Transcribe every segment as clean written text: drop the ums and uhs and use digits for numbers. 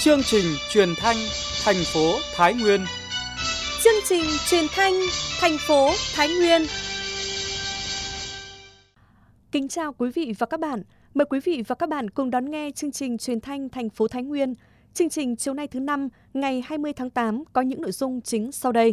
Chương trình truyền thanh thành phố Thái Nguyên. Chương trình truyền thanh thành phố Thái Nguyên. Kính chào quý vị và các bạn. Mời quý vị và các bạn cùng đón nghe chương trình truyền thanh thành phố Thái Nguyên. Chương trình chiều nay thứ Năm, ngày 20 tháng 8 có những nội dung chính sau đây.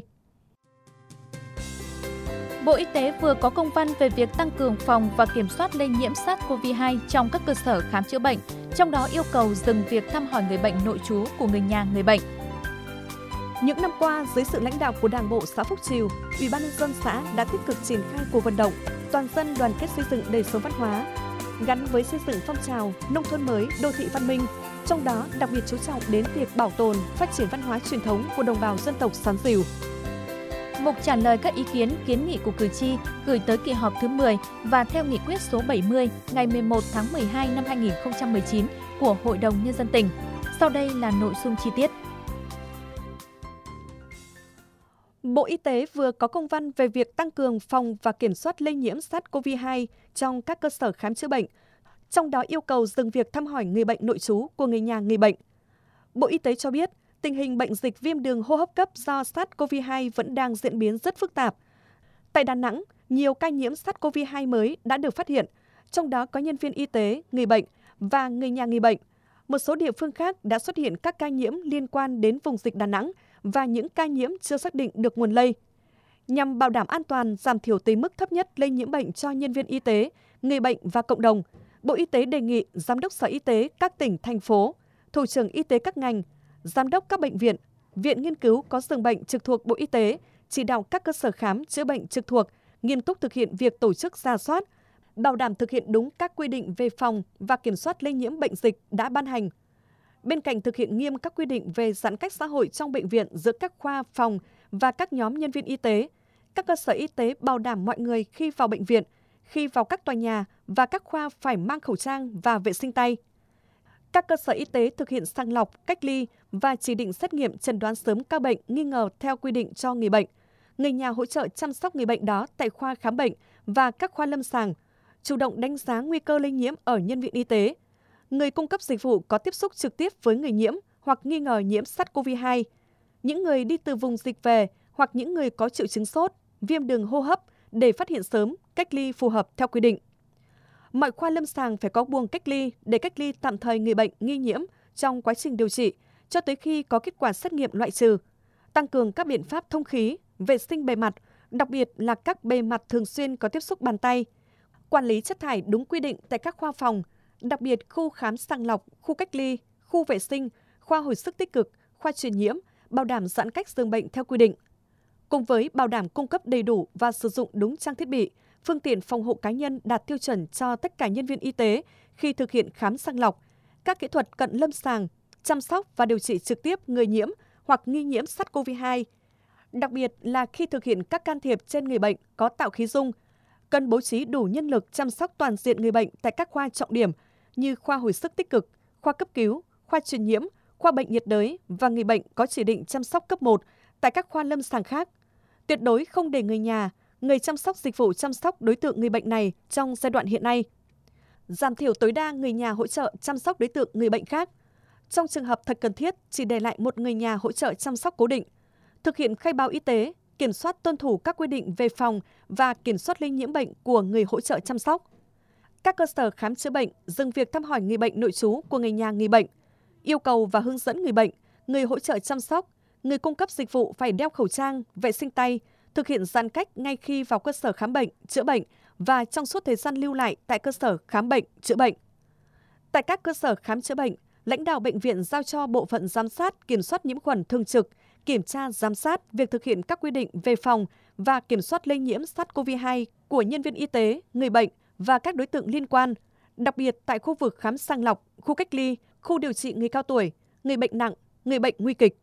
Bộ Y tế vừa có công văn về việc tăng cường phòng và kiểm soát lây nhiễm SARS-CoV-2 trong các cơ sở khám chữa bệnh, trong đó yêu cầu dừng việc thăm hỏi người bệnh nội trú của người nhà người bệnh. Những năm qua, dưới sự lãnh đạo của Đảng bộ xã Phúc Trìu, Ủy ban nhân dân xã đã tích cực triển khai cuộc vận động toàn dân đoàn kết xây dựng đời sống văn hóa, gắn với xây dựng phong trào nông thôn mới, đô thị văn minh, trong đó đặc biệt chú trọng đến việc bảo tồn, phát triển văn hóa truyền thống của đồng bào dân tộc Sán Dìu. Mục trả lời các ý kiến, kiến nghị của cử tri gửi tới kỳ họp thứ 10 và theo nghị quyết số 70 ngày 11 tháng 12 năm 2019 của Hội đồng Nhân dân tỉnh. Sau đây là nội dung chi tiết. Bộ Y tế vừa có công văn về việc tăng cường phòng và kiểm soát lây nhiễm SARS-CoV-2 trong các cơ sở khám chữa bệnh, trong đó yêu cầu dừng việc thăm hỏi người bệnh nội trú của người nhà người bệnh. Bộ Y tế cho biết, tình hình bệnh dịch viêm đường hô hấp cấp do SARS-CoV-2 vẫn đang diễn biến rất phức tạp. Tại Đà Nẵng, nhiều ca nhiễm SARS-CoV-2 mới đã được phát hiện, trong đó có nhân viên y tế, người bệnh và người nhà người bệnh. Một số địa phương khác đã xuất hiện các ca nhiễm liên quan đến vùng dịch Đà Nẵng và những ca nhiễm chưa xác định được nguồn lây. Nhằm bảo đảm an toàn, giảm thiểu tới mức thấp nhất lây nhiễm bệnh cho nhân viên y tế, người bệnh và cộng đồng, Bộ Y tế đề nghị Giám đốc Sở Y tế các tỉnh, thành phố, Thủ trưởng Y tế các ngành, Giám đốc các bệnh viện, viện nghiên cứu có giường bệnh trực thuộc Bộ Y tế, chỉ đạo các cơ sở khám chữa bệnh trực thuộc nghiêm túc thực hiện việc tổ chức rà soát, bảo đảm thực hiện đúng các quy định về phòng và kiểm soát lây nhiễm bệnh dịch đã ban hành. Bên cạnh thực hiện nghiêm các quy định về giãn cách xã hội trong bệnh viện giữa các khoa, phòng và các nhóm nhân viên y tế, các cơ sở y tế bảo đảm mọi người khi vào bệnh viện, khi vào các tòa nhà và các khoa phải mang khẩu trang và vệ sinh tay. Các cơ sở y tế thực hiện sàng lọc, cách ly và chỉ định xét nghiệm chẩn đoán sớm ca bệnh nghi ngờ theo quy định cho người bệnh. Người nhà hỗ trợ chăm sóc người bệnh đó tại khoa khám bệnh và các khoa lâm sàng, chủ động đánh giá nguy cơ lây nhiễm ở nhân viên y tế. Người cung cấp dịch vụ có tiếp xúc trực tiếp với người nhiễm hoặc nghi ngờ nhiễm SARS-CoV-2, những người đi từ vùng dịch về hoặc những người có triệu chứng sốt, viêm đường hô hấp để phát hiện sớm, cách ly phù hợp theo quy định. Mọi khoa lâm sàng phải có buồng cách ly để cách ly tạm thời người bệnh nghi nhiễm trong quá trình điều trị cho tới khi có kết quả xét nghiệm loại trừ. Tăng cường các biện pháp thông khí, vệ sinh bề mặt, đặc biệt là các bề mặt thường xuyên có tiếp xúc bàn tay. Quản lý chất thải đúng quy định tại các khoa phòng, đặc biệt khu khám sàng lọc, khu cách ly, khu vệ sinh, khoa hồi sức tích cực, khoa truyền nhiễm, bảo đảm giãn cách giường bệnh theo quy định. Cùng với bảo đảm cung cấp đầy đủ và sử dụng đúng trang thiết bị, phương tiện phòng hộ cá nhân đạt tiêu chuẩn cho tất cả nhân viên y tế khi thực hiện khám sàng lọc, các kỹ thuật cận lâm sàng, chăm sóc và điều trị trực tiếp người nhiễm hoặc nghi nhiễm SARS-CoV-2. Đặc biệt là khi thực hiện các can thiệp trên người bệnh có tạo khí dung, cần bố trí đủ nhân lực chăm sóc toàn diện người bệnh tại các khoa trọng điểm như khoa hồi sức tích cực, khoa cấp cứu, khoa truyền nhiễm, khoa bệnh nhiệt đới và người bệnh có chỉ định chăm sóc cấp 1 tại các khoa lâm sàng khác. Tuyệt đối không để người nhà, người chăm sóc dịch vụ chăm sóc đối tượng người bệnh này trong giai đoạn hiện nay. Giảm thiểu tối đa người nhà hỗ trợ chăm sóc đối tượng người bệnh khác. Trong trường hợp thật cần thiết, chỉ để lại một người nhà hỗ trợ chăm sóc cố định. Thực hiện khai báo y tế, kiểm soát tuân thủ các quy định về phòng và kiểm soát lây nhiễm bệnh của người hỗ trợ chăm sóc. Các cơ sở khám chữa bệnh dừng việc thăm hỏi người bệnh nội trú của người nhà người bệnh. Yêu cầu và hướng dẫn người bệnh, người hỗ trợ chăm sóc, người cung cấp dịch vụ phải đeo khẩu trang, vệ sinh tay, thực hiện giãn cách ngay khi vào cơ sở khám bệnh, chữa bệnh và trong suốt thời gian lưu lại tại cơ sở khám bệnh, chữa bệnh. Tại các cơ sở khám chữa bệnh, lãnh đạo bệnh viện giao cho bộ phận giám sát kiểm soát nhiễm khuẩn thường trực, kiểm tra giám sát việc thực hiện các quy định về phòng và kiểm soát lây nhiễm SARS-CoV-2 của nhân viên y tế, người bệnh và các đối tượng liên quan, đặc biệt tại khu vực khám sàng lọc, khu cách ly, khu điều trị người cao tuổi, người bệnh nặng, người bệnh nguy kịch.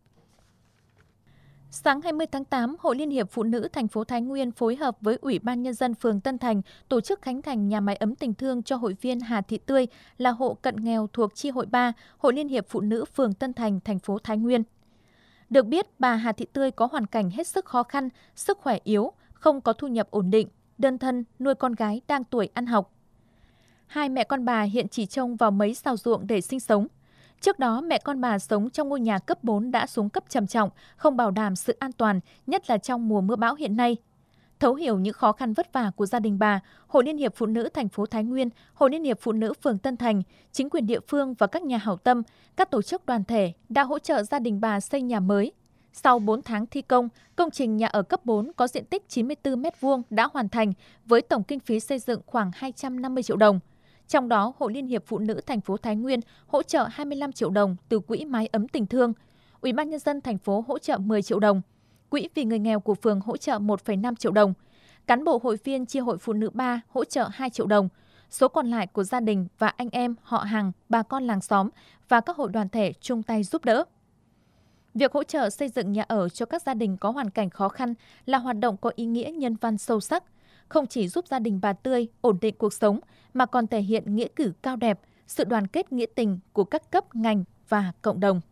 Sáng 20 tháng 8, Hội Liên hiệp Phụ nữ thành phố Thái Nguyên phối hợp với Ủy ban Nhân dân phường Tân Thành tổ chức khánh thành nhà máy ấm tình thương cho hội viên Hà Thị Tươi là hộ cận nghèo thuộc chi hội 3, Hội Liên hiệp Phụ nữ phường Tân Thành, thành phố Thái Nguyên. Được biết, bà Hà Thị Tươi có hoàn cảnh hết sức khó khăn, sức khỏe yếu, không có thu nhập ổn định, đơn thân, nuôi con gái đang tuổi ăn học. Hai mẹ con bà hiện chỉ trông vào mấy sào ruộng để sinh sống. Trước đó, mẹ con bà sống trong ngôi nhà cấp 4 đã xuống cấp trầm trọng, không bảo đảm sự an toàn, nhất là trong mùa mưa bão hiện nay. Thấu hiểu những khó khăn vất vả của gia đình bà, Hội Liên hiệp Phụ nữ thành phố Thái Nguyên, Hội Liên hiệp Phụ nữ phường Tân Thành, chính quyền địa phương và các nhà hảo tâm, các tổ chức đoàn thể đã hỗ trợ gia đình bà xây nhà mới. Sau 4 tháng thi công, công trình nhà ở cấp 4 có diện tích 94 m² đã hoàn thành với tổng kinh phí xây dựng khoảng 250 triệu đồng. Trong đó, Hội Liên hiệp Phụ nữ thành phố Thái Nguyên hỗ trợ 25 triệu đồng từ quỹ mái ấm tình thương. Ủy ban nhân dân thành phố hỗ trợ 10 triệu đồng. Quỹ vì người nghèo của phường hỗ trợ 1,5 triệu đồng. Cán bộ hội viên chi hội phụ nữ 3 hỗ trợ 2 triệu đồng. Số còn lại của gia đình và anh em, họ hàng, bà con làng xóm và các hội đoàn thể chung tay giúp đỡ. Việc hỗ trợ xây dựng nhà ở cho các gia đình có hoàn cảnh khó khăn là hoạt động có ý nghĩa nhân văn sâu sắc, không chỉ giúp gia đình bà Tươi ổn định cuộc sống mà còn thể hiện nghĩa cử cao đẹp, sự đoàn kết nghĩa tình của các cấp ngành và cộng đồng.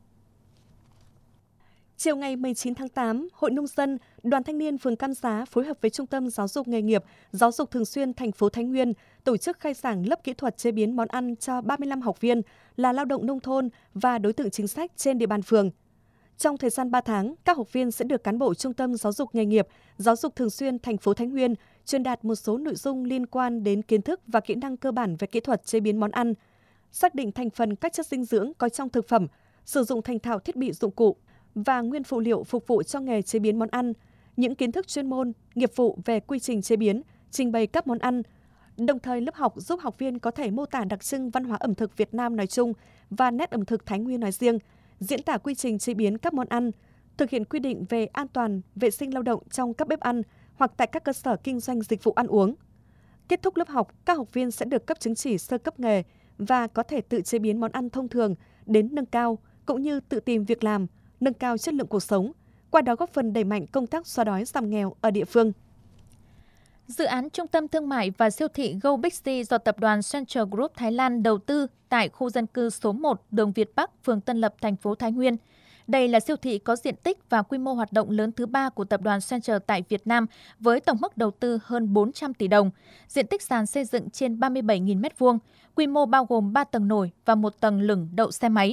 Chiều ngày 19 tháng 8, Hội Nông dân, Đoàn Thanh niên phường Cam Giá phối hợp với Trung tâm Giáo dục nghề nghiệp, Giáo dục thường xuyên thành phố Thái Nguyên tổ chức khai giảng lớp kỹ thuật chế biến món ăn cho 35 học viên là lao động nông thôn và đối tượng chính sách trên địa bàn phường. Trong thời gian 3 tháng, các học viên sẽ được cán bộ Trung tâm Giáo dục nghề nghiệp, Giáo dục thường xuyên thành phố Thái Nguyên truyền đạt một số nội dung liên quan đến kiến thức và kỹ năng cơ bản về kỹ thuật chế biến món ăn, xác định thành phần các chất dinh dưỡng có trong thực phẩm, sử dụng thành thạo thiết bị dụng cụ và nguyên phụ liệu phục vụ cho nghề chế biến món ăn, những kiến thức chuyên môn, nghiệp vụ về quy trình chế biến, trình bày các món ăn. Đồng thời, lớp học giúp học viên có thể mô tả đặc trưng văn hóa ẩm thực Việt Nam nói chung và nét ẩm thực Thái Nguyên nói riêng, diễn tả quy trình chế biến các món ăn, thực hiện quy định về an toàn, vệ sinh lao động trong các bếp ăn hoặc tại các cơ sở kinh doanh dịch vụ ăn uống. Kết thúc lớp học, các học viên sẽ được cấp chứng chỉ sơ cấp nghề và có thể tự chế biến món ăn thông thường đến nâng cao, cũng như tự tìm việc làm, nâng cao chất lượng cuộc sống, qua đó góp phần đẩy mạnh công tác xóa đói giảm nghèo ở địa phương. Dự án trung tâm thương mại và siêu thị Go Bixi do tập đoàn Central Group Thái Lan đầu tư tại khu dân cư số 1 đường Việt Bắc, phường Tân Lập, thành phố Thái Nguyên. Đây là siêu thị có diện tích và quy mô hoạt động lớn thứ 3 của tập đoàn Central tại Việt Nam với tổng mức đầu tư hơn 400 tỷ đồng, diện tích sàn xây dựng trên 37.000 m², quy mô bao gồm 3 tầng nổi và 1 tầng lửng đậu xe máy.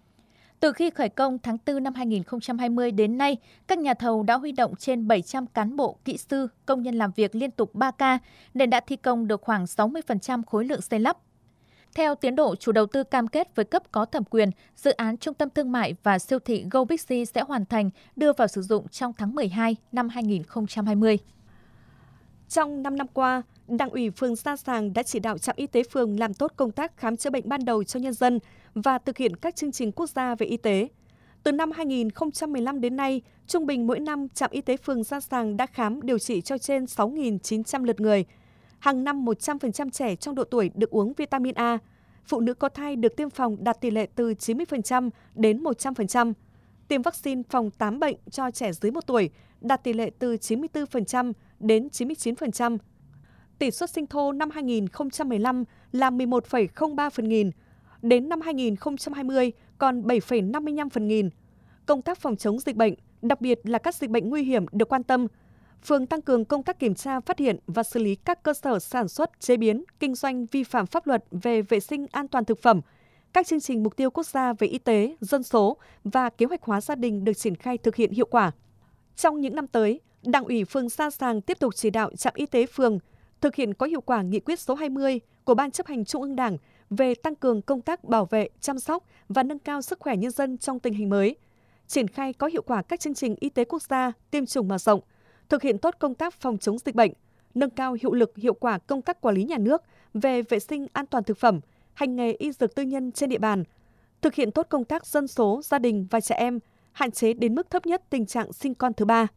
Từ khi khởi công tháng 4 năm 2020 đến nay, các nhà thầu đã huy động trên 700 cán bộ, kỹ sư, công nhân làm việc liên tục 3 ca, nên đã thi công được khoảng 60% khối lượng xây lắp. Theo tiến độ, chủ đầu tư cam kết với cấp có thẩm quyền, dự án trung tâm thương mại và siêu thị Go Bixi sẽ hoàn thành, đưa vào sử dụng trong tháng 12 năm 2020. Trong 5 năm qua, Đảng ủy phường Gia Sàng đã chỉ đạo trạm y tế phường làm tốt công tác khám chữa bệnh ban đầu cho nhân dân và thực hiện các chương trình quốc gia về y tế. Từ năm 2015 đến nay, trung bình mỗi năm trạm y tế phường Gia Sàng đã khám điều trị cho trên 6.900 lượt người. Hàng năm 100% trẻ trong độ tuổi được uống vitamin A. Phụ nữ có thai được tiêm phòng đạt tỷ lệ từ 90% đến 100%. Tiêm vaccine phòng 8 bệnh cho trẻ dưới 1 tuổi đạt tỷ lệ từ 94% đến 99%. Tỷ suất sinh thô năm 2015 là 11,03 phần nghìn, đến năm 2020 còn 7,55 phần nghìn. Công tác phòng chống dịch bệnh, đặc biệt là các dịch bệnh nguy hiểm được quan tâm. Phường tăng cường công tác kiểm tra, phát hiện và xử lý các cơ sở sản xuất, chế biến, kinh doanh vi phạm pháp luật về vệ sinh an toàn thực phẩm. Các chương trình mục tiêu quốc gia về y tế, dân số và kế hoạch hóa gia đình được triển khai thực hiện hiệu quả. Trong những năm tới, Đảng ủy phường Gia Sàng tiếp tục chỉ đạo trạm y tế phường thực hiện có hiệu quả nghị quyết số 20 của Ban chấp hành Trung ương Đảng về tăng cường công tác bảo vệ, chăm sóc và nâng cao sức khỏe nhân dân trong tình hình mới, triển khai có hiệu quả các chương trình y tế quốc gia, tiêm chủng mở rộng, thực hiện tốt công tác phòng chống dịch bệnh, nâng cao hiệu lực hiệu quả công tác quản lý nhà nước về vệ sinh an toàn thực phẩm, hành nghề y dược tư nhân trên địa bàn, thực hiện tốt công tác dân số, gia đình và trẻ em, hạn chế đến mức thấp nhất tình trạng sinh con thứ ba.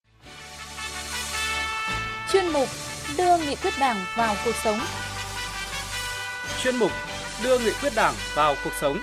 Chuyên mục đưa nghị quyết Đảng vào cuộc sống. Chuyên mục đưa nghị quyết Đảng vào cuộc sống.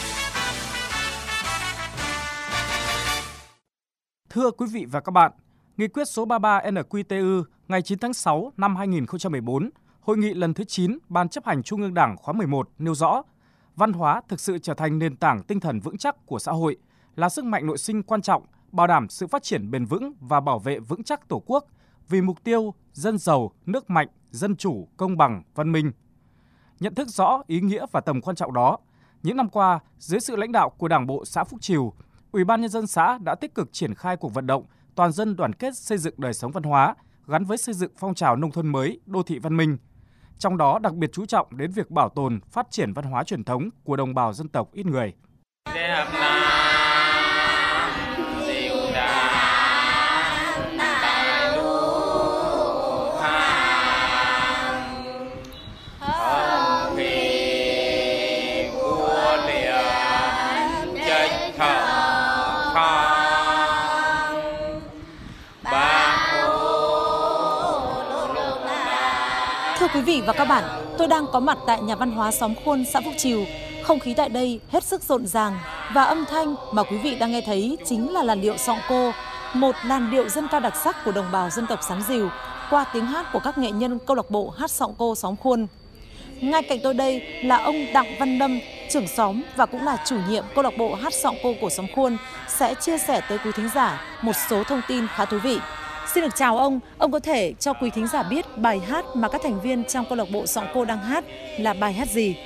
Thưa quý vị và các bạn, Nghị quyết số 33 NQTU ngày 9 tháng 6 năm 2014, Hội nghị lần thứ 9 Ban chấp hành Trung ương Đảng khóa 11 nêu rõ, văn hóa thực sự trở thành nền tảng tinh thần vững chắc của xã hội, là sức mạnh nội sinh quan trọng, bảo đảm sự phát triển bền vững và bảo vệ vững chắc Tổ quốc vì mục tiêu dân giàu, nước mạnh, dân chủ, công bằng, văn minh. Nhận thức rõ ý nghĩa và tầm quan trọng đó, Những năm qua, dưới sự lãnh đạo của Đảng bộ xã Phúc Trìu, Ủy ban Nhân dân xã đã tích cực triển khai cuộc vận động toàn dân đoàn kết xây dựng đời sống văn hóa gắn với xây dựng phong trào nông thôn mới, đô thị văn minh. Trong đó đặc biệt chú trọng đến việc bảo tồn, phát triển văn hóa truyền thống của đồng bào dân tộc ít người. Thưa quý vị và các bạn, tôi đang có mặt tại nhà văn hóa xóm Khuôn, xã Phúc Trìu. Không khí tại đây hết sức rộn ràng và âm thanh mà quý vị đang nghe thấy chính là làn điệu sọng cô, một làn điệu dân ca đặc sắc của đồng bào dân tộc Sán Dìu qua tiếng hát của các nghệ nhân câu lạc bộ hát sọng cô xóm Khuôn. Ngay cạnh tôi đây là ông Đặng Văn Lâm, trưởng xóm và cũng là chủ nhiệm câu lạc bộ hát sọng cô của xóm Khuôn sẽ chia sẻ tới quý thính giả một số thông tin khá thú vị. Xin được chào ông có thể cho quý thính giả biết bài hát mà các thành viên trong câu lạc bộ sọng cô đang hát là bài hát gì?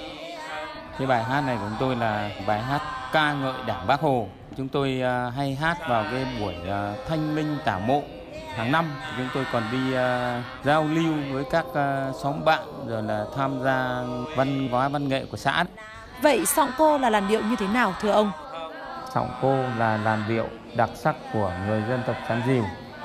Cái bài hát này của chúng tôi là bài hát ca ngợi Đảng Bác Hồ. Chúng tôi hay hát vào cái buổi thanh minh tảo mộ hàng năm. Chúng tôi còn đi giao lưu với các xóm bạn rồi là tham gia văn hóa văn nghệ của xã. Vậy sọng cô là làn điệu như thế nào thưa ông? Sọng cô là làn điệu đặc sắc của người dân tộc Sán Dìu,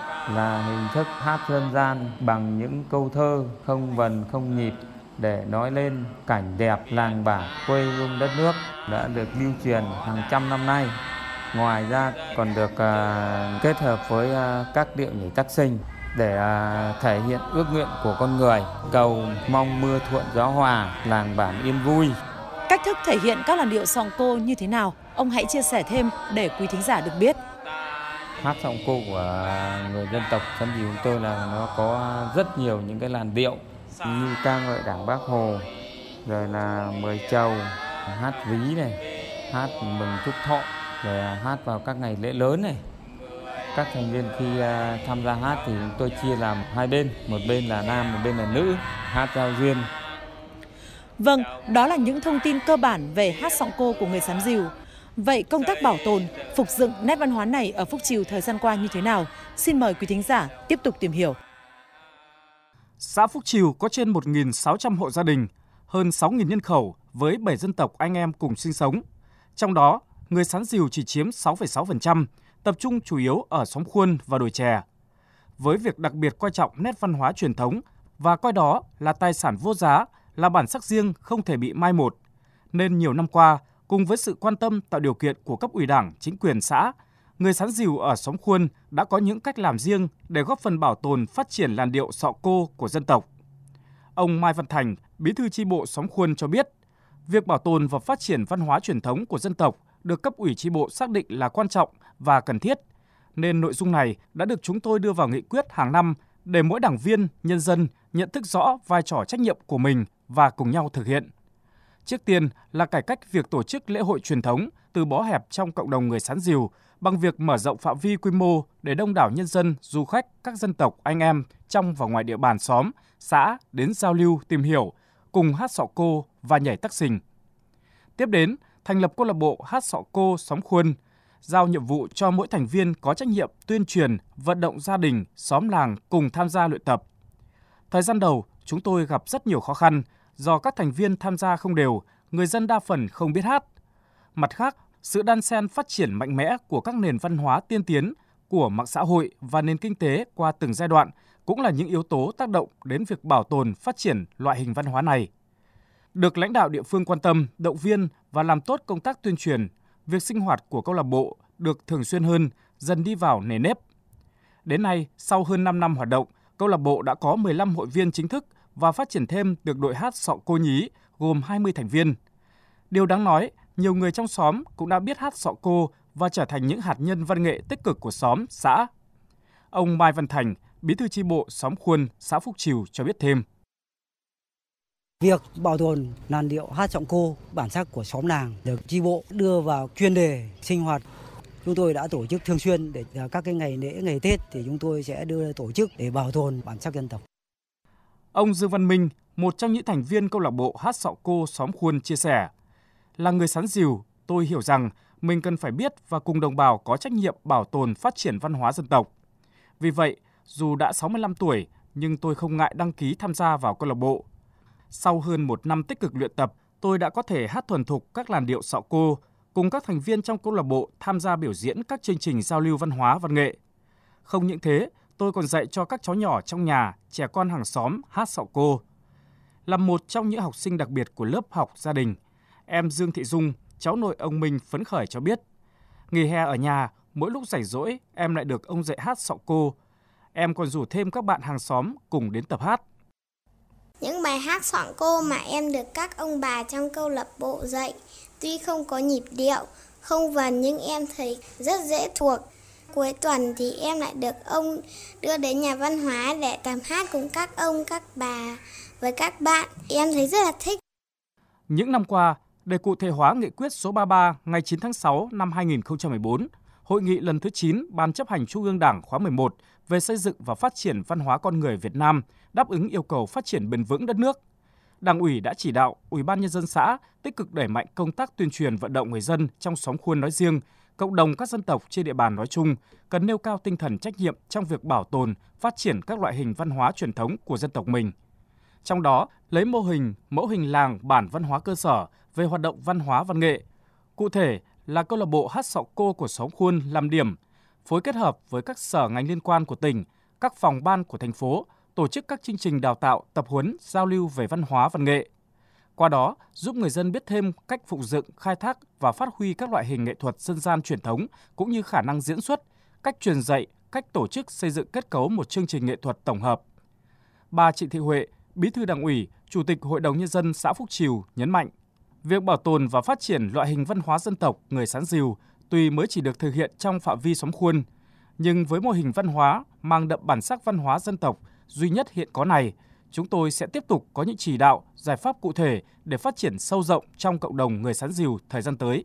là hình thức hát dân gian bằng những câu thơ không vần không nhịp để nói lên cảnh đẹp làng bản quê hương đất nước, đã được lưu truyền hàng trăm năm nay. Ngoài ra còn được kết hợp với các điệu nhảy tắc sinh để thể hiện ước nguyện của con người, cầu mong mưa thuận gió hòa, làng bản yên vui. Cách thức thể hiện các làn điệu sọng cô như thế nào? Ông hãy chia sẻ thêm để quý thính giả được biết. Hát sọng cô của người dân tộc Sán Dìu chúng tôi là nó có rất nhiều những cái làn điệu như ca ngợi Đảng Bác Hồ, rồi là mời trầu, hát ví này, hát mừng chúc thọ, rồi hát vào các ngày lễ lớn này. Các thành viên khi tham gia hát thì chúng tôi chia làm hai bên, một bên là nam, một bên là nữ, hát giao duyên. Vâng, đó là những thông tin cơ bản về hát sọng cô của người Sán Dìu. Vậy công tác bảo tồn, phục dựng nét văn hóa này ở Phúc Trìu thời gian qua như thế nào? Xin mời quý thính giả tiếp tục tìm hiểu. Xã Phúc Trìu có trên 1.600 hộ gia đình, hơn 6.000 nhân khẩu với 7 dân tộc anh em cùng sinh sống. Trong đó, người Sán Dìu chỉ chiếm 6,6%, tập trung chủ yếu ở xóm Khuôn và đồi chè. Với việc đặc biệt coi trọng nét văn hóa truyền thống và coi đó là tài sản vô giá, là bản sắc riêng không thể bị mai một, nên nhiều năm qua, cùng với sự quan tâm tạo điều kiện của cấp ủy Đảng, chính quyền xã, người Sán Dìu ở xóm Khuôn đã có những cách làm riêng để góp phần bảo tồn phát triển làn điệu sọ cô của dân tộc. Ông Mai Văn Thành, bí thư chi bộ xóm Khuôn cho biết, việc bảo tồn và phát triển văn hóa truyền thống của dân tộc được cấp ủy chi bộ xác định là quan trọng và cần thiết, nên nội dung này đã được chúng tôi đưa vào nghị quyết hàng năm để mỗi đảng viên, nhân dân nhận thức rõ vai trò trách nhiệm của mình và cùng nhau thực hiện. Trước tiên là cải cách việc tổ chức lễ hội truyền thống từ bó hẹp trong cộng đồng người Sán Dìu bằng việc mở rộng phạm vi quy mô để đông đảo nhân dân, du khách, các dân tộc anh em trong và ngoài địa bàn xóm, xã đến giao lưu, tìm hiểu, cùng hát sọ cô và nhảy tắc xình. Tiếp đến, thành lập câu lạc bộ hát sọ cô xóm Khuôn, giao nhiệm vụ cho mỗi thành viên có trách nhiệm tuyên truyền, vận động gia đình, xóm làng cùng tham gia luyện tập. Thời gian đầu, chúng tôi gặp rất nhiều khó khăn do các thành viên tham gia không đều, người dân đa phần không biết hát. Mặt khác, sự đan xen phát triển mạnh mẽ của các nền văn hóa tiên tiến, của mạng xã hội và nền kinh tế qua từng giai đoạn cũng là những yếu tố tác động đến việc bảo tồn, phát triển loại hình văn hóa này. Được lãnh đạo địa phương quan tâm, động viên và làm tốt công tác tuyên truyền, việc sinh hoạt của câu lạc bộ được thường xuyên hơn, dần đi vào nề nếp. Đến nay, sau hơn 5 năm hoạt động, câu lạc bộ đã có 15 hội viên chính thức và phát triển thêm được đội hát sọ cô nhí gồm 20 thành viên. Điều đáng nói, nhiều người trong xóm cũng đã biết hát sọ cô và trở thành những hạt nhân văn nghệ tích cực của xóm, xã. Ông Mai Văn Thành, bí thư chi bộ xóm Khuôn, xã Phúc Trìu cho biết thêm. Việc bảo tồn làn điệu hát sọng cô, bản sắc của xóm làng được chi bộ đưa vào chuyên đề sinh hoạt. Chúng tôi đã tổ chức thường xuyên để các cái ngày lễ, ngày Tết thì chúng tôi sẽ đưa tổ chức để bảo tồn bản sắc dân tộc. Ông Dương Văn Minh, một trong những thành viên câu lạc bộ hát sọ cô xóm Khuôn chia sẻ, Là người Sán Dìu, tôi hiểu rằng mình cần phải biết và cùng đồng bào có trách nhiệm bảo tồn phát triển văn hóa dân tộc. Vì vậy, dù đã 65 tuổi, nhưng tôi không ngại đăng ký tham gia vào câu lạc bộ. Sau hơn 1 năm tích cực luyện tập, tôi đã có thể hát thuần thục các làn điệu sọ cô, cùng các thành viên trong câu lạc bộ tham gia biểu diễn các chương trình giao lưu văn hóa văn nghệ. Không những thế, tôi còn dạy cho các cháu nhỏ trong nhà, trẻ con hàng xóm hát sọ cô. Là một trong những học sinh đặc biệt của lớp học gia đình, em Dương Thị Dung, cháu nội ông Minh phấn khởi cho biết. Nghỉ hè ở nhà, mỗi lúc rảnh rỗi, em lại được ông dạy hát sọ cô. Em còn rủ thêm các bạn hàng xóm cùng đến tập hát. Những bài hát sọ cô mà em được các ông bà trong câu lạc bộ dạy, tuy không có nhịp điệu, không vần nhưng em thấy rất dễ thuộc. Cuối tuần thì em lại được ông đưa đến nhà văn hóa để tập hát cùng các ông, các bà với các bạn. Em thấy rất là thích. Những năm qua, để cụ thể hóa nghị quyết số 33 ngày 9 tháng 6 năm 2014, Hội nghị lần thứ 9 Ban chấp hành Trung ương Đảng khóa 11 về xây dựng và phát triển văn hóa con người Việt Nam đáp ứng yêu cầu phát triển bền vững đất nước. Đảng ủy đã chỉ đạo Ủy ban Nhân dân xã tích cực đẩy mạnh công tác tuyên truyền vận động người dân trong xóm Khuôn nói riêng, cộng đồng các dân tộc trên địa bàn nói chung cần nêu cao tinh thần trách nhiệm trong việc bảo tồn, phát triển các loại hình văn hóa truyền thống của dân tộc mình. Trong đó, lấy mẫu hình làng bản văn hóa cơ sở về hoạt động văn hóa văn nghệ. Cụ thể là câu lạc bộ hát sọ cô của xóm Khuôn làm điểm, phối kết hợp với các sở ngành liên quan của tỉnh, các phòng ban của thành phố, tổ chức các chương trình đào tạo, tập huấn, giao lưu về văn hóa văn nghệ. Qua đó, giúp người dân biết thêm cách phục dựng, khai thác và phát huy các loại hình nghệ thuật dân gian truyền thống cũng như khả năng diễn xuất, cách truyền dạy, cách tổ chức xây dựng kết cấu một chương trình nghệ thuật tổng hợp. Bà Trịnh Thị Huệ, Bí thư Đảng ủy, Chủ tịch Hội đồng Nhân dân xã Phúc Trìu nhấn mạnh, việc bảo tồn và phát triển loại hình văn hóa dân tộc người Sán Dìu tuy mới chỉ được thực hiện trong phạm vi xóm Khuôn, nhưng với mô hình văn hóa mang đậm bản sắc văn hóa dân tộc duy nhất hiện có này, chúng tôi sẽ tiếp tục có những chỉ đạo, giải pháp cụ thể để phát triển sâu rộng trong cộng đồng người Sán Dìu thời gian tới.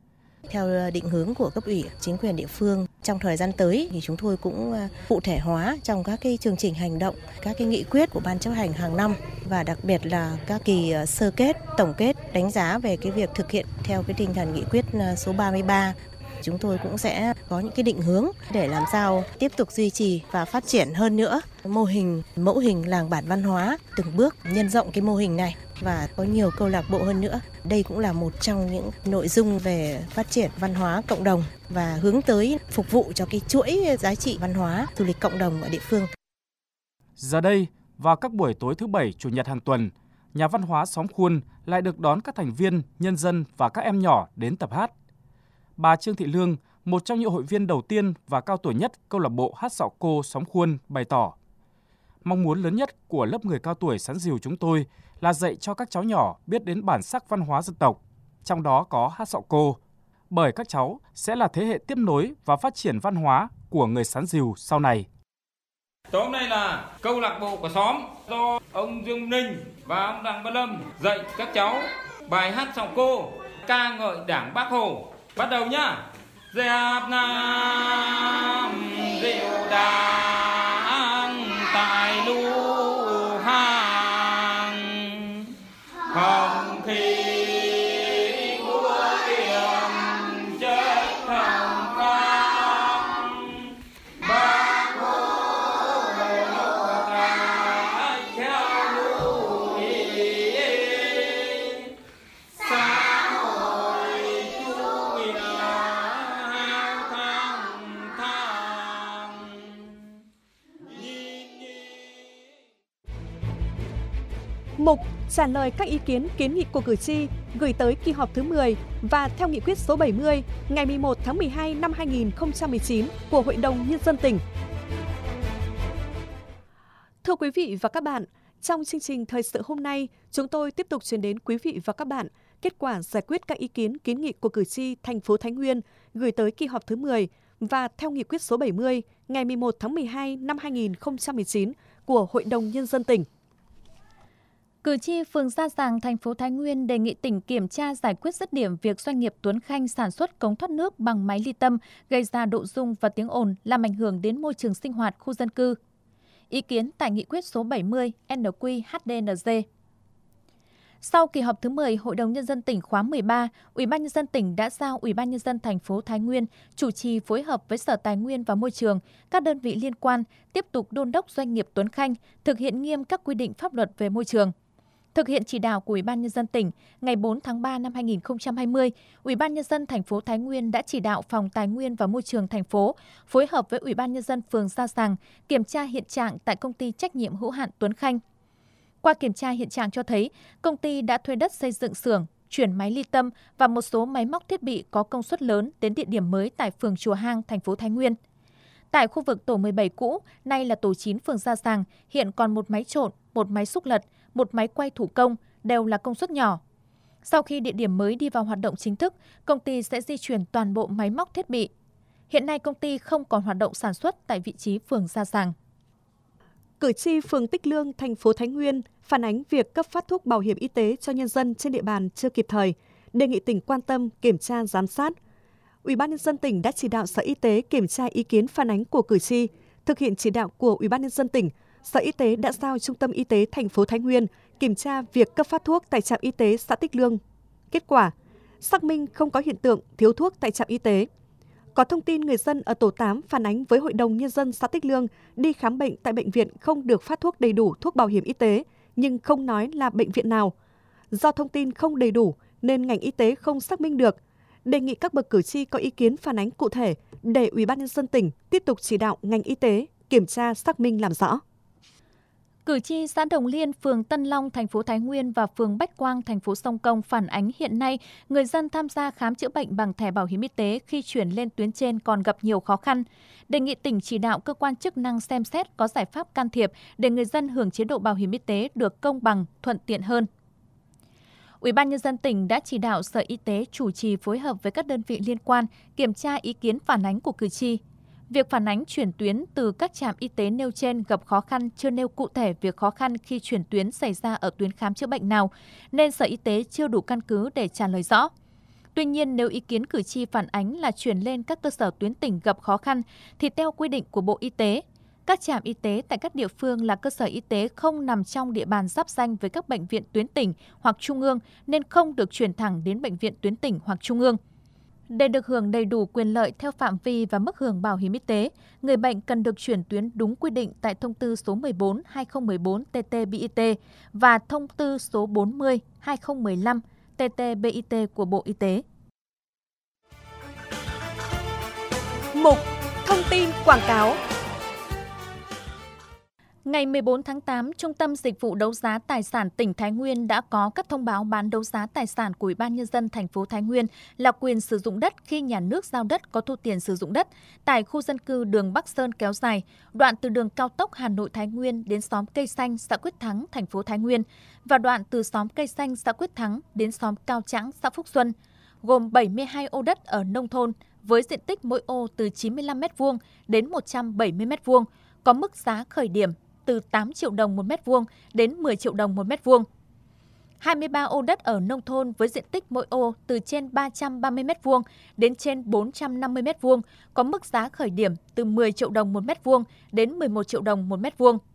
Theo định hướng của cấp ủy, chính quyền địa phương, trong thời gian tới thì chúng tôi cũng cụ thể hóa trong các cái chương trình hành động, các cái nghị quyết của Ban chấp hành hàng năm và đặc biệt là các kỳ sơ kết, tổng kết, đánh giá về cái việc thực hiện theo cái tinh thần nghị quyết số 33. Chúng tôi cũng sẽ có những cái định hướng để làm sao tiếp tục duy trì và phát triển hơn nữa mẫu hình làng bản văn hóa, từng bước nhân rộng cái mô hình này và có nhiều câu lạc bộ hơn nữa. Đây cũng là một trong những nội dung về phát triển văn hóa cộng đồng và hướng tới phục vụ cho cái chuỗi giá trị văn hóa du lịch cộng đồng ở địa phương. Giờ đây, vào các buổi tối thứ Bảy, Chủ nhật hàng tuần, nhà văn hóa xóm Khuôn lại được đón các thành viên, nhân dân và các em nhỏ đến tập hát. Bà Trương Thị Lương, một trong những hội viên đầu tiên và cao tuổi nhất câu lạc bộ hát sọ cô xóm Khuôn bày tỏ: mong muốn lớn nhất của lớp người cao tuổi Sán Dìu chúng tôi là dạy cho các cháu nhỏ biết đến bản sắc văn hóa dân tộc, trong đó có hát sọ cô, bởi các cháu sẽ là thế hệ tiếp nối và phát triển văn hóa của người Sán Dìu sau này. Tối hôm nay là câu lạc bộ của xóm do ông Dương Ninh và ông Đặng Văn Lâm dạy các cháu bài hát sọ cô ca ngợi Đảng Bác Hồ. Bắt đầu nhá. Dẹp Nam rượu đàng tại lũ hàng, không khí của điểm chất thẳng vang, Bác Hồ ta theo lũ xã hội chủ nghĩa thang. Mục trả lời các ý kiến kiến nghị của cử tri gửi tới kỳ họp thứ 10 và theo nghị quyết số 70 ngày 11 tháng 12 năm 2019 của Hội đồng Nhân dân tỉnh. Thưa quý vị và các bạn, trong chương trình thời sự hôm nay, chúng tôi tiếp tục chuyển đến quý vị và các bạn kết quả giải quyết các ý kiến kiến nghị của cử tri thành phố Thái Nguyên gửi tới kỳ họp thứ 10 và theo nghị quyết số 70 ngày 11 tháng 12 năm 2019 của Hội đồng Nhân dân tỉnh. Cử tri phường Gia Giàng, thành phố Thái Nguyên đề nghị tỉnh kiểm tra giải quyết dứt điểm việc doanh nghiệp Tuấn Khanh sản xuất cống thoát nước bằng máy ly tâm gây ra độ rung và tiếng ồn làm ảnh hưởng đến môi trường sinh hoạt khu dân cư. Ý kiến tại nghị quyết số 70 NQ-HDNG. Sau kỳ họp thứ 10 Hội đồng Nhân dân tỉnh khóa 13, Ủy ban Nhân dân tỉnh đã giao Ủy ban Nhân dân thành phố Thái Nguyên chủ trì phối hợp với Sở Tài nguyên và Môi trường, các đơn vị liên quan tiếp tục đôn đốc doanh nghiệp Tuấn Khanh thực hiện nghiêm các quy định pháp luật về môi trường. Thực hiện chỉ đạo của Ủy ban Nhân dân tỉnh, ngày 4 tháng 3 năm 2020, Ủy ban Nhân dân thành phố Thái Nguyên đã chỉ đạo Phòng Tài nguyên và Môi trường thành phố phối hợp với Ủy ban Nhân dân phường Sa Sàng kiểm tra hiện trạng tại công ty trách nhiệm hữu hạn Tuấn Khanh. Qua kiểm tra hiện trạng cho thấy, công ty đã thuê đất xây dựng xưởng, chuyển máy ly tâm và một số máy móc thiết bị có công suất lớn đến địa điểm mới tại phường Chùa Hang, thành phố Thái Nguyên. Tại khu vực tổ 17 cũ, nay là tổ 9 phường Sa Sàng, hiện còn một máy trộn, một máy xúc lật, một máy quay thủ công, đều là công suất nhỏ. Sau khi địa điểm mới đi vào hoạt động chính thức, công ty sẽ di chuyển toàn bộ máy móc thiết bị. Hiện nay công ty không còn hoạt động sản xuất tại vị trí phường Sa Sàng. Cử tri phường Tích Lương, thành phố Thái Nguyên phản ánh việc cấp phát thuốc bảo hiểm y tế cho nhân dân trên địa bàn chưa kịp thời, đề nghị tỉnh quan tâm kiểm tra giám sát. Ủy ban Nhân dân tỉnh đã chỉ đạo Sở Y tế kiểm tra ý kiến phản ánh của cử tri. Thực hiện chỉ đạo của Ủy ban Nhân dân tỉnh, Sở Y tế đã giao Trung tâm Y tế thành phố Thái Nguyên kiểm tra việc cấp phát thuốc tại trạm y tế xã Tích Lương. Kết quả, xác minh không có hiện tượng thiếu thuốc tại trạm y tế. Có thông tin người dân ở tổ 8 phản ánh với Hội đồng Nhân dân xã Tích Lương đi khám bệnh tại bệnh viện không được phát thuốc đầy đủ thuốc bảo hiểm y tế, nhưng không nói là bệnh viện nào. Do thông tin không đầy đủ nên ngành y tế không xác minh được. Đề nghị các bậc cử tri có ý kiến phản ánh cụ thể để Ủy ban Nhân dân tỉnh tiếp tục chỉ đạo ngành y tế kiểm tra xác minh làm rõ. Cử tri xã Đồng Liên, phường Tân Long, thành phố Thái Nguyên và phường Bách Quang, thành phố Sông Công phản ánh hiện nay người dân tham gia khám chữa bệnh bằng thẻ bảo hiểm y tế khi chuyển lên tuyến trên còn gặp nhiều khó khăn. Đề nghị tỉnh chỉ đạo cơ quan chức năng xem xét có giải pháp can thiệp để người dân hưởng chế độ bảo hiểm y tế được công bằng, thuận tiện hơn. Ủy ban Nhân dân tỉnh đã chỉ đạo Sở Y tế chủ trì phối hợp với các đơn vị liên quan kiểm tra ý kiến phản ánh của cử tri. Việc phản ánh chuyển tuyến từ các trạm y tế nêu trên gặp khó khăn chưa nêu cụ thể việc khó khăn khi chuyển tuyến xảy ra ở tuyến khám chữa bệnh nào, nên Sở Y tế chưa đủ căn cứ để trả lời rõ. Tuy nhiên, nếu ý kiến cử tri phản ánh là chuyển lên các cơ sở tuyến tỉnh gặp khó khăn, thì theo quy định của Bộ Y tế, các trạm y tế tại các địa phương là cơ sở y tế không nằm trong địa bàn giáp ranh với các bệnh viện tuyến tỉnh hoặc trung ương nên không được chuyển thẳng đến bệnh viện tuyến tỉnh hoặc trung ương. Để được hưởng đầy đủ quyền lợi theo phạm vi và mức hưởng bảo hiểm y tế, người bệnh cần được chuyển tuyến đúng quy định tại Thông tư số 14/2014/TT-BIT và Thông tư số 40/2015/TT-BIT của Bộ Y tế. Mục Thông tin quảng cáo. Ngày 14 tháng 8, Trung tâm Dịch vụ Đấu giá Tài sản tỉnh Thái Nguyên đã có các thông báo bán đấu giá tài sản của Ủy ban Nhân dân thành phố Thái Nguyên là quyền sử dụng đất khi nhà nước giao đất có thu tiền sử dụng đất tại khu dân cư đường Bắc Sơn kéo dài, đoạn từ đường cao tốc Hà Nội Thái Nguyên đến xóm Cây Xanh, xã Quyết Thắng, thành phố Thái Nguyên và đoạn từ xóm Cây Xanh, xã Quyết Thắng đến xóm Cao Trắng, xã Phúc Xuân, gồm 72 ô đất ở nông thôn với diện tích mỗi ô từ 95 m² đến 170 m², có mức giá khởi điểm từ 8 triệu đồng một mét vuông đến 10 triệu đồng một mét vuông. 23 ô đất ở nông thôn với diện tích mỗi ô từ trên 330 m² đến trên 450 m², có mức giá khởi điểm từ 10 triệu đồng một mét vuông đến 11 triệu đồng một mét vuông.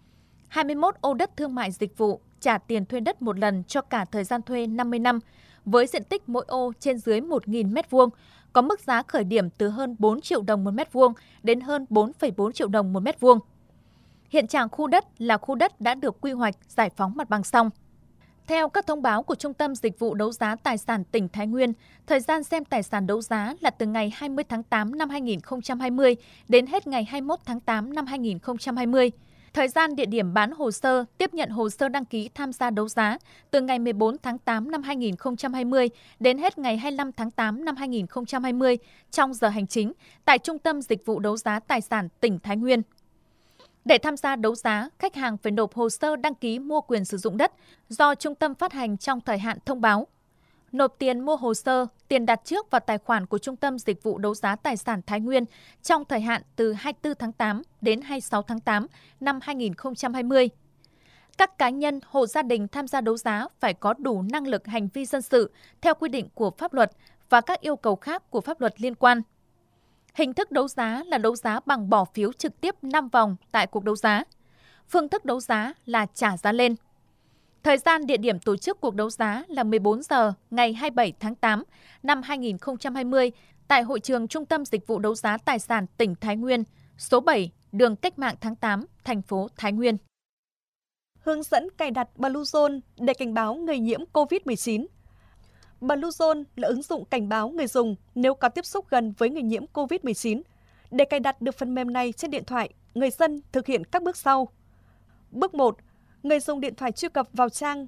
21 ô đất thương mại dịch vụ trả tiền thuê đất một lần cho cả thời gian thuê 50 năm với diện tích mỗi ô trên dưới 1.000 m², có mức giá khởi điểm từ hơn 4 triệu đồng một mét vuông đến hơn 4,4 triệu đồng một mét vuông. Hiện trạng khu đất là khu đất đã được quy hoạch, giải phóng mặt bằng xong. Theo các thông báo của Trung tâm Dịch vụ Đấu giá Tài sản tỉnh Thái Nguyên, thời gian xem tài sản đấu giá là từ ngày 20 tháng 8 năm 2020 đến hết ngày 21 tháng 8 năm 2020. Thời gian địa điểm bán hồ sơ, tiếp nhận hồ sơ đăng ký tham gia đấu giá từ ngày 14 tháng 8 năm 2020 đến hết ngày 25 tháng 8 năm 2020 trong giờ hành chính tại Trung tâm Dịch vụ Đấu giá Tài sản tỉnh Thái Nguyên. Để tham gia đấu giá, khách hàng phải nộp hồ sơ đăng ký mua quyền sử dụng đất do trung tâm phát hành trong thời hạn thông báo. Nộp tiền mua hồ sơ, tiền đặt trước vào tài khoản của Trung tâm Dịch vụ Đấu giá Tài sản Thái Nguyên trong thời hạn từ 24 tháng 8 đến 26 tháng 8 năm 2020. Các cá nhân, hộ gia đình tham gia đấu giá phải có đủ năng lực hành vi dân sự theo quy định của pháp luật và các yêu cầu khác của pháp luật liên quan. Hình thức đấu giá là đấu giá bằng bỏ phiếu trực tiếp 5 vòng tại cuộc đấu giá. Phương thức đấu giá là trả giá lên. Thời gian, địa điểm tổ chức cuộc đấu giá là 14 giờ ngày 27 tháng 8 năm 2020 tại Hội trường Trung tâm Dịch vụ Đấu giá Tài sản tỉnh Thái Nguyên, số 7, đường Cách mạng tháng 8, thành phố Thái Nguyên. Hướng dẫn cài đặt Bluezone để cảnh báo người nhiễm COVID-19. Bluezone là ứng dụng cảnh báo người dùng nếu có tiếp xúc gần với người nhiễm COVID-19. Để cài đặt được phần mềm này trên điện thoại, người dân thực hiện các bước sau. Bước 1. Người dùng điện thoại truy cập vào trang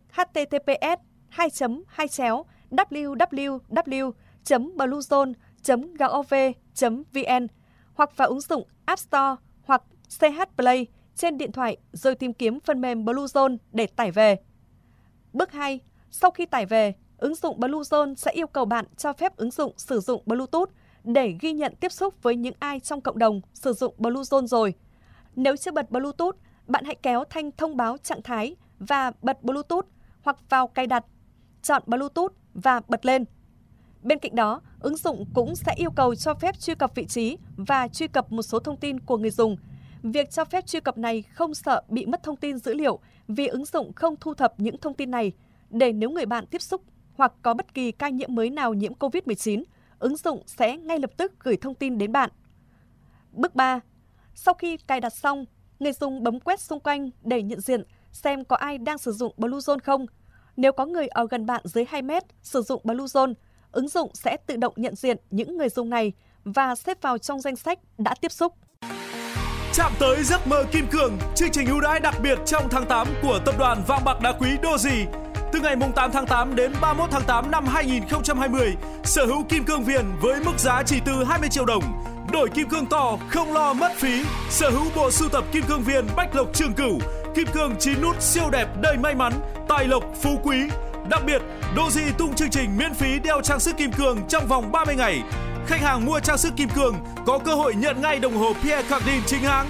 https://www.bluezone.gov.vn hoặc vào ứng dụng App Store hoặc CH Play trên điện thoại rồi tìm kiếm phần mềm Bluezone để tải về. Bước 2. Sau khi tải về, ứng dụng Bluezone sẽ yêu cầu bạn cho phép ứng dụng sử dụng Bluetooth để ghi nhận tiếp xúc với những ai trong cộng đồng sử dụng Bluezone rồi. Nếu chưa bật Bluetooth, bạn hãy kéo thanh thông báo trạng thái và bật Bluetooth hoặc vào cài đặt, chọn Bluetooth và bật lên. Bên cạnh đó, ứng dụng cũng sẽ yêu cầu cho phép truy cập vị trí và truy cập một số thông tin của người dùng. Việc cho phép truy cập này không sợ bị mất thông tin dữ liệu vì ứng dụng không thu thập những thông tin này để nếu người bạn tiếp xúc hoặc có bất kỳ ca nhiễm mới nào nhiễm COVID-19, ứng dụng sẽ ngay lập tức gửi thông tin đến bạn. Bước 3. Sau khi cài đặt xong, người dùng bấm quét xung quanh để nhận diện xem có ai đang sử dụng Bluezone không. Nếu có người ở gần bạn dưới 2 mét sử dụng Bluezone, ứng dụng sẽ tự động nhận diện những người dùng này và xếp vào trong danh sách đã tiếp xúc. Chạm tới giấc mơ kim cương, chương trình ưu đãi đặc biệt trong tháng 8 của tập đoàn vàng bạc đá quý Doji. Từ ngày 8 tháng 8 đến 31 tháng 8 năm 2020, sở hữu kim cương viền với mức giá chỉ từ 20 triệu đồng. Đổi kim cương to không lo mất phí. Sở hữu bộ sưu tập kim cương viền Bách Lộc Trường Cửu, kim cương 9 nút siêu đẹp đầy may mắn, tài lộc phú quý. Đặc biệt, Doji tung chương trình miễn phí đeo trang sức kim cương trong vòng 30 ngày. Khách hàng mua trang sức kim cương có cơ hội nhận ngay đồng hồ Pierre Cardin chính hãng.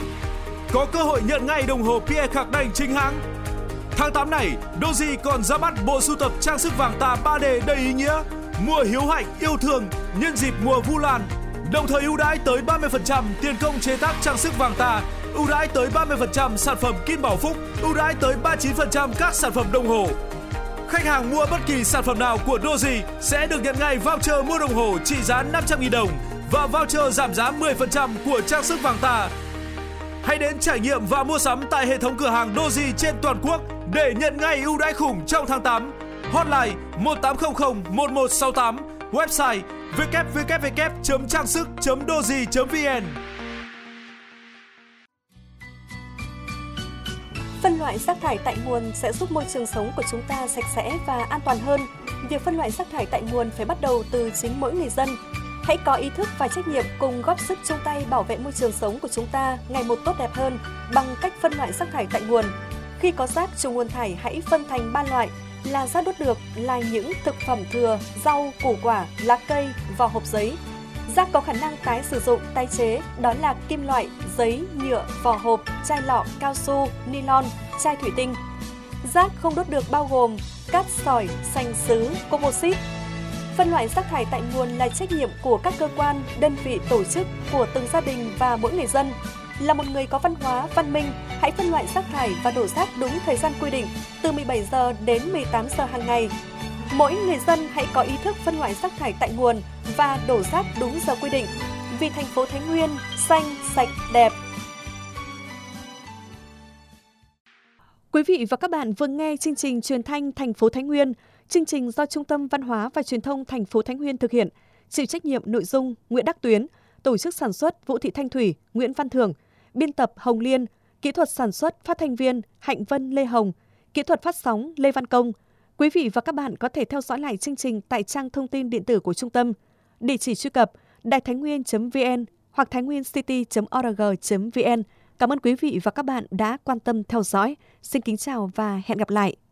Chính hãng. Tháng 8 này, Doji còn ra mắt bộ sưu tập trang sức vàng tà 3D đầy ý nghĩa, mùa hiếu hạnh yêu thương nhân dịp mùa Vu Lan. Đồng thời ưu đãi tới 30% tiền công chế tác trang sức vàng tà, ưu đãi tới 30% sản phẩm kim bảo phúc, ưu đãi tới 39% các sản phẩm đồng hồ. Khách hàng mua bất kỳ sản phẩm nào của Doji sẽ được nhận ngay voucher mua đồng hồ trị giá 500.000 đồng và voucher giảm giá 10% của trang sức vàng tà. Hãy đến trải nghiệm và mua sắm tại hệ thống cửa hàng Doji trên toàn quốc để nhận ngay ưu đãi khủng trong tháng 8. Hotline 1800 1168, website www.trang-sức.doji.vn. Phân loại rác thải tại nguồn sẽ giúp môi trường sống của chúng ta sạch sẽ và an toàn hơn. Việc phân loại rác thải tại nguồn phải bắt đầu từ chính mỗi người dân. Hãy có ý thức và trách nhiệm cùng góp sức chung tay bảo vệ môi trường sống của chúng ta ngày một tốt đẹp hơn bằng cách phân loại rác thải tại nguồn. Khi có rác trừ nguồn thải hãy phân thành 3 loại là rác đốt được là những thực phẩm thừa, rau, củ quả, lá cây, vỏ hộp giấy. Rác có khả năng tái sử dụng, tái chế đó là kim loại, giấy, nhựa, vỏ hộp, chai lọ, cao su, nylon, chai thủy tinh. Rác không đốt được bao gồm cát sỏi, sành sứ, composite. Phân loại rác thải tại nguồn là trách nhiệm của các cơ quan, đơn vị, tổ chức, của từng gia đình và mỗi người dân. Là một người có văn hóa, văn minh, hãy phân loại rác thải và đổ rác đúng thời gian quy định, từ 17 giờ đến 18 giờ hàng ngày. Mỗi người dân hãy có ý thức phân loại rác thải tại nguồn và đổ rác đúng giờ quy định. Vì thành phố Thái Nguyên xanh, sạch, đẹp. Quý vị và các bạn vừa nghe chương trình truyền thanh thành phố Thái Nguyên. Chương trình do Trung tâm Văn hóa và Truyền thông thành phố Thái Nguyên thực hiện. Chịu trách nhiệm nội dung Nguyễn Đắc Tuyến, tổ chức sản xuất Vũ Thị Thanh Thủy, Nguyễn Văn Thường, biên tập Hồng Liên, kỹ thuật sản xuất phát thanh viên Hạnh Vân Lê Hồng, kỹ thuật phát sóng Lê Văn Công. Quý vị và các bạn có thể theo dõi lại chương trình tại trang thông tin điện tử của trung tâm. Địa chỉ truy cập đàitháinnguyên.vn hoặc thainwincity.org.vn. Cảm ơn quý vị và các bạn đã quan tâm theo dõi. Xin kính chào và hẹn gặp lại.